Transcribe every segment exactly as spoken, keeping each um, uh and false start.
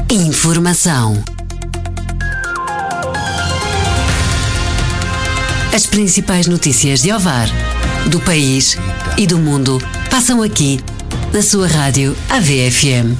Informação. As principais notícias de Ovar, do país e do mundo passam aqui na sua rádio A V F M.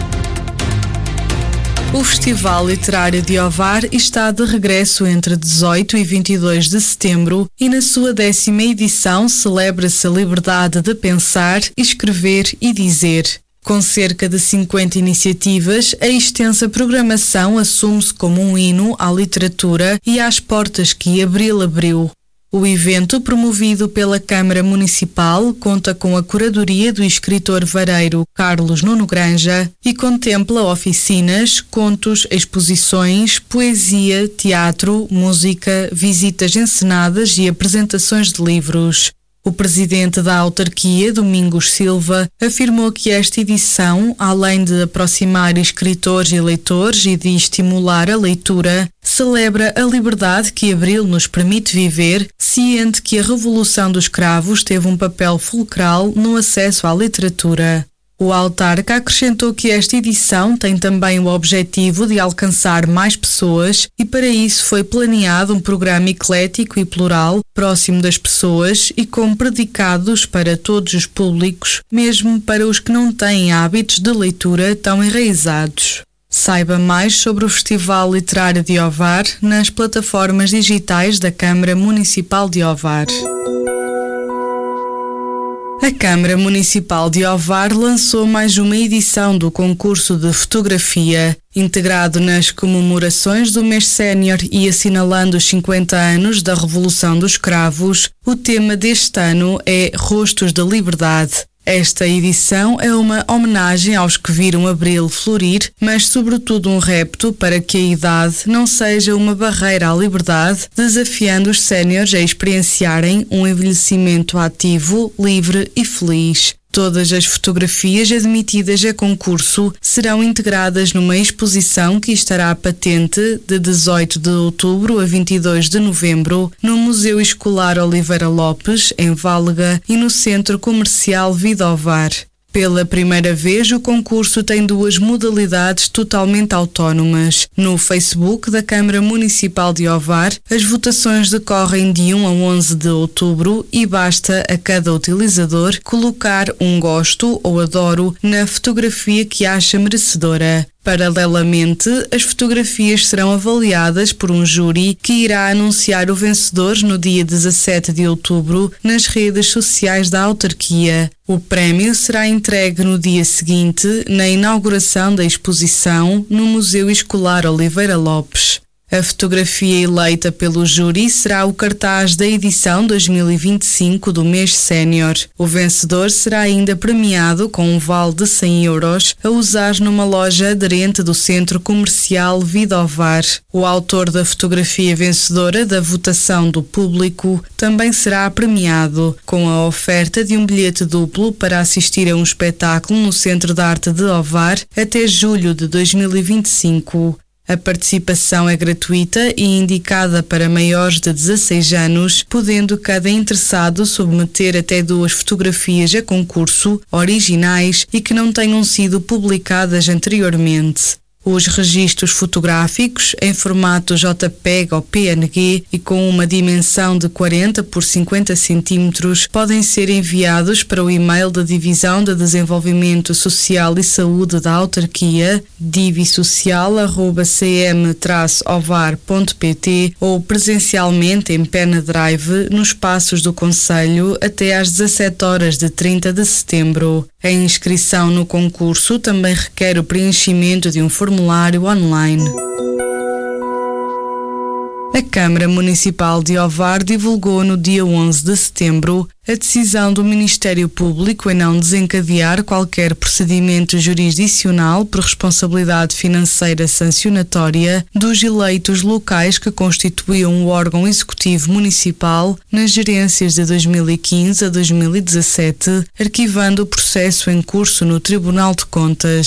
O Festival Literário de Ovar está de regresso entre dezoito e vinte e dois de setembro e na sua décima edição celebra-se a liberdade de pensar, escrever e dizer. Com cerca de cinquenta iniciativas, a extensa programação assume-se como um hino à literatura e às portas que Abril abriu. O evento, promovido pela Câmara Municipal, conta com a curadoria do escritor vareiro Carlos Nuno Granja e contempla oficinas, contos, exposições, poesia, teatro, música, visitas encenadas e apresentações de livros. O presidente da autarquia, Domingos Silva, afirmou que esta edição, além de aproximar escritores e leitores e de estimular a leitura, celebra a liberdade que Abril nos permite viver, ciente que a Revolução dos Cravos teve um papel fulcral no acesso à literatura. O autarca acrescentou que esta edição tem também o objetivo de alcançar mais pessoas e para isso foi planeado um programa eclético e plural, próximo das pessoas e com predicados para todos os públicos, mesmo para os que não têm hábitos de leitura tão enraizados. Saiba mais sobre o Festival Literário de Ovar nas plataformas digitais da Câmara Municipal de Ovar. A Câmara Municipal de Ovar lançou mais uma edição do concurso de fotografia. Integrado nas comemorações do mês sénior e assinalando os cinquenta anos da Revolução dos Cravos, o tema deste ano é Rostos da Liberdade. Esta edição é uma homenagem aos que viram Abril florir, mas sobretudo um repto para que a idade não seja uma barreira à liberdade, desafiando os séniores a experienciarem um envelhecimento ativo, livre e feliz. Todas as fotografias admitidas a concurso serão integradas numa exposição que estará patente de dezoito de outubro a vinte e dois de novembro no Museu Escolar Oliveira Lopes, em Válega, e no Centro Comercial Vida Ovar. Pela primeira vez, o concurso tem duas modalidades totalmente autónomas. No Facebook da Câmara Municipal de Ovar, as votações decorrem de um a onze de outubro e basta a cada utilizador colocar um gosto ou adoro na fotografia que acha merecedora. Paralelamente, as fotografias serão avaliadas por um júri que irá anunciar o vencedor no dia dezassete de outubro nas redes sociais da autarquia. O prémio será entregue no dia seguinte, na inauguração da exposição no Museu Escolar Oliveira Lopes. A fotografia eleita pelo júri será o cartaz da edição dois mil e vinte e cinco do mês sénior. O vencedor será ainda premiado com um vale de cem euros a usar numa loja aderente do Centro Comercial Vida Ovar. O autor da fotografia vencedora da votação do público também será premiado, com a oferta de um bilhete duplo para assistir a um espetáculo no Centro de Arte de Ovar até julho de dois mil e vinte e cinco. A participação é gratuita e indicada para maiores de dezasseis anos, podendo cada interessado submeter até duas fotografias a concurso, originais e que não tenham sido publicadas anteriormente. Os registros fotográficos, em formato JPEG ou P N G e com uma dimensão de quarenta por cinquenta centímetros, podem ser enviados para o e-mail da Divisão de Desenvolvimento Social e Saúde da autarquia, divisocial arroba c m traço ovar ponto p t, ou presencialmente em Pena Drive, nos Passos do Concelho, até às dezassete horas de trinta de setembro. A inscrição no concurso também requer o preenchimento de um formulário online. A Câmara Municipal de Ovar divulgou no dia onze de setembro a decisão do Ministério Público em não desencadear qualquer procedimento jurisdicional por responsabilidade financeira sancionatória dos eleitos locais que constituíam o órgão executivo municipal nas gerências de dois mil e quinze a dois mil e dezassete, arquivando o processo em curso no Tribunal de Contas.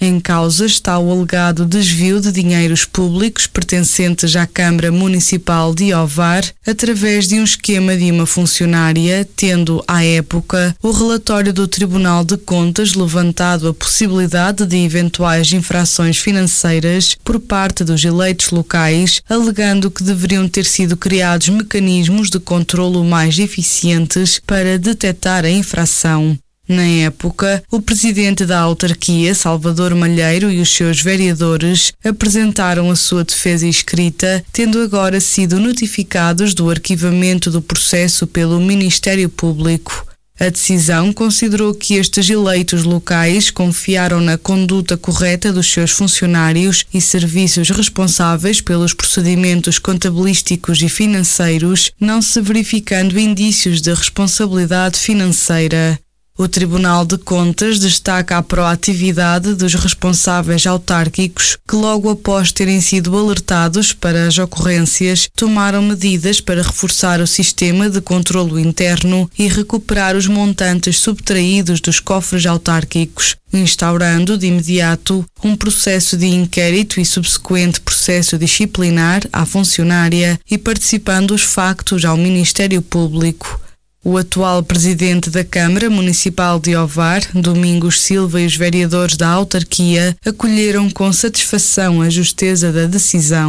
Em causa está o alegado desvio de dinheiros públicos pertencentes à Câmara Municipal de Ovar através de um esquema de uma funcionária, tendo, à época, o relatório do Tribunal de Contas levantado a possibilidade de eventuais infrações financeiras por parte dos eleitos locais, alegando que deveriam ter sido criados mecanismos de controlo mais eficientes para detectar a infração. Na época, o presidente da autarquia, Salvador Malheiro, e os seus vereadores apresentaram a sua defesa escrita, tendo agora sido notificados do arquivamento do processo pelo Ministério Público. A decisão considerou que estes eleitos locais confiaram na conduta correta dos seus funcionários e serviços responsáveis pelos procedimentos contabilísticos e financeiros, não se verificando indícios de responsabilidade financeira. O Tribunal de Contas destaca a proatividade dos responsáveis autárquicos que, logo após terem sido alertados para as ocorrências, tomaram medidas para reforçar o sistema de controlo interno e recuperar os montantes subtraídos dos cofres autárquicos, instaurando de imediato um processo de inquérito e subsequente processo disciplinar à funcionária e participando os factos ao Ministério Público. O atual presidente da Câmara Municipal de Ovar, Domingos Silva, e os vereadores da autarquia acolheram com satisfação a justeza da decisão.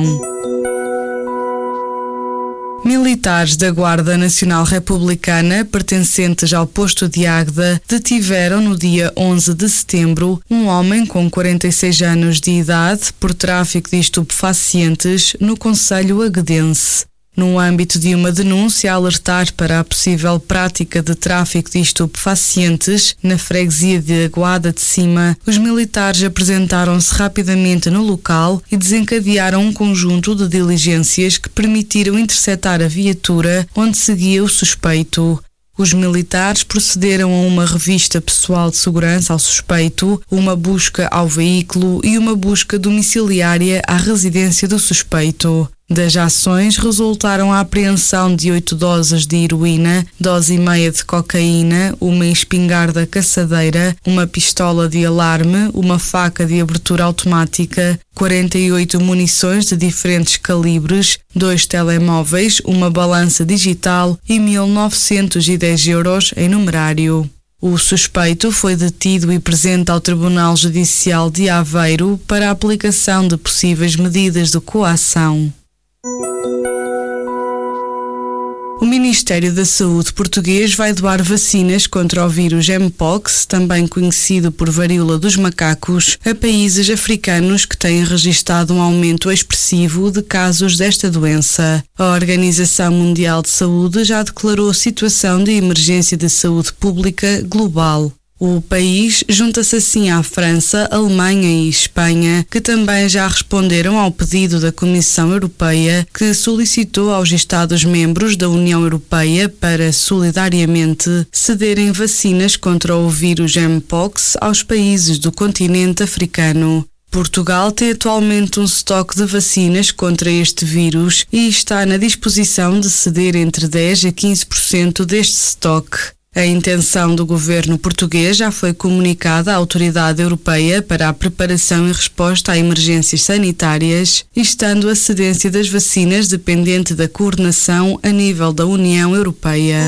Militares da Guarda Nacional Republicana, pertencentes ao posto de Águeda, detiveram no dia onze de setembro um homem com quarenta e seis anos de idade por tráfico de estupefacientes no concelho aguedense. No âmbito de uma denúncia a alertar para a possível prática de tráfico de estupefacientes na freguesia de Aguada de Cima, os militares apresentaram-se rapidamente no local e desencadearam um conjunto de diligências que permitiram interceptar a viatura onde seguia o suspeito. Os militares procederam a uma revista pessoal de segurança ao suspeito, uma busca ao veículo e uma busca domiciliária à residência do suspeito. Das ações resultaram a apreensão de oito doses de heroína, dose e meia de cocaína, uma espingarda caçadeira, uma pistola de alarme, uma faca de abertura automática, quarenta e oito munições de diferentes calibres, dois telemóveis, uma balança digital e mil novecentos e dez euros em numerário. O suspeito foi detido e presente ao Tribunal Judicial de Aveiro para a aplicação de possíveis medidas de coação. O Ministério da Saúde português vai doar vacinas contra o vírus Mpox, também conhecido por varíola dos macacos, a países africanos que têm registado um aumento expressivo de casos desta doença. A Organização Mundial de Saúde já declarou situação de emergência de saúde pública global. O país junta-se assim à França, Alemanha e Espanha, que também já responderam ao pedido da Comissão Europeia, que solicitou aos Estados-membros da União Europeia para, solidariamente, cederem vacinas contra o vírus Mpox aos países do continente africano. Portugal tem atualmente um estoque de vacinas contra este vírus e está na disposição de ceder entre dez a quinze por cento deste estoque. A intenção do governo português já foi comunicada à Autoridade Europeia para a preparação e resposta a emergências sanitárias, estando a cedência das vacinas dependente da coordenação a nível da União Europeia.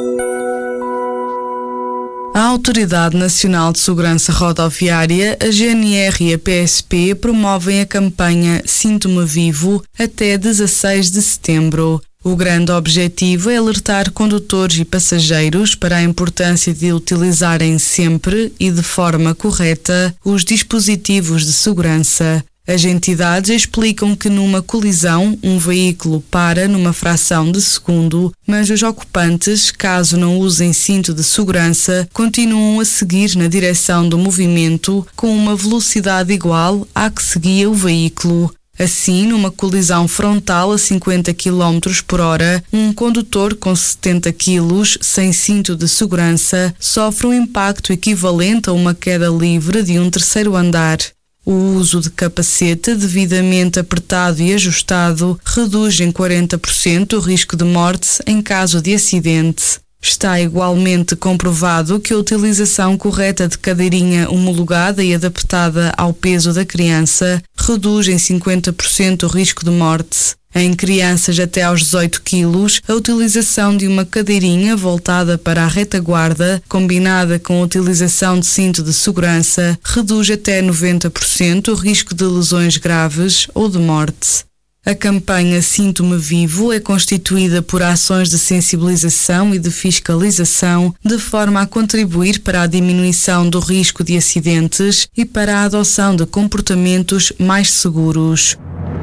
A Autoridade Nacional de Segurança Rodoviária, a G N R e a P S P promovem a campanha Sinto-me Vivo até dezasseis de setembro. O grande objetivo é alertar condutores e passageiros para a importância de utilizarem sempre e de forma correta os dispositivos de segurança. As entidades explicam que numa colisão um veículo para numa fração de segundo, mas os ocupantes, caso não usem cinto de segurança, continuam a seguir na direção do movimento com uma velocidade igual à que seguia o veículo. Assim, numa colisão frontal a cinquenta quilómetros por hora, um condutor com setenta quilos, sem cinto de segurança, sofre um impacto equivalente a uma queda livre de um terceiro andar. O uso de capacete devidamente apertado e ajustado reduz em quarenta por cento o risco de morte em caso de acidente. Está igualmente comprovado que a utilização correta de cadeirinha homologada e adaptada ao peso da criança reduz em cinquenta por cento o risco de morte. Em crianças até aos dezoito quilos, a utilização de uma cadeirinha voltada para a retaguarda, combinada com a utilização de cinto de segurança, reduz até noventa por cento o risco de lesões graves ou de morte. A campanha Sinto-me Vivo é constituída por ações de sensibilização e de fiscalização, de forma a contribuir para a diminuição do risco de acidentes e para a adoção de comportamentos mais seguros.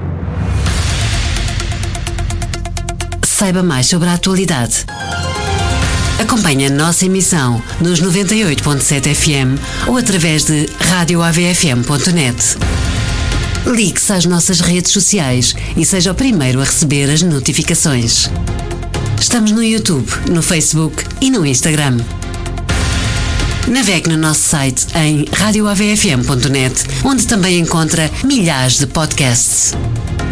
Saiba mais sobre a atualidade. Acompanhe a nossa emissão nos noventa e oito ponto sete F M ou através de rádio A V F M ponto net. Ligue-se às nossas redes sociais e seja o primeiro a receber as notificações. Estamos no YouTube, no Facebook e no Instagram. Navegue no nosso site em rádio A V F M ponto net, onde também encontra milhares de podcasts.